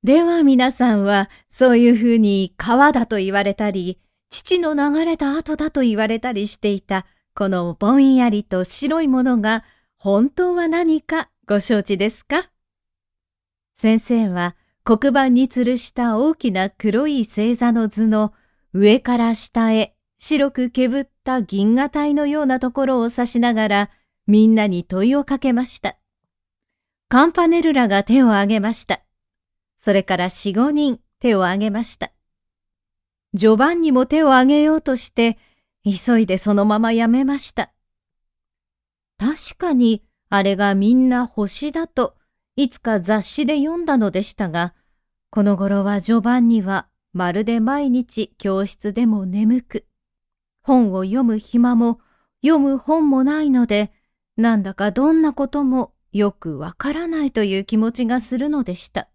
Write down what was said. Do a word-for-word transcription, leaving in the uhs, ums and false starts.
では皆さんはそういうふうに川だと言われたり、父の流れた後だと言われたりしていたこのぼんやりと白いものが本当は何かご承知ですか？先生は黒板に吊るした大きな黒い星座の図の上から下へ白くけぶった銀河帯のようなところを指しながらみんなに問いをかけました。カンパネルラが手を挙げました。それから四五人手を挙げました。ジョバンニも手を挙げようとして、急いでそのままやめました。確かにあれがみんな星だといつか雑誌で読んだのでしたが、この頃はジョバンニはまるで毎日教室でも眠く、本を読む暇も読む本もないので、なんだかどんなこともよくわからないという気持ちがするのでした。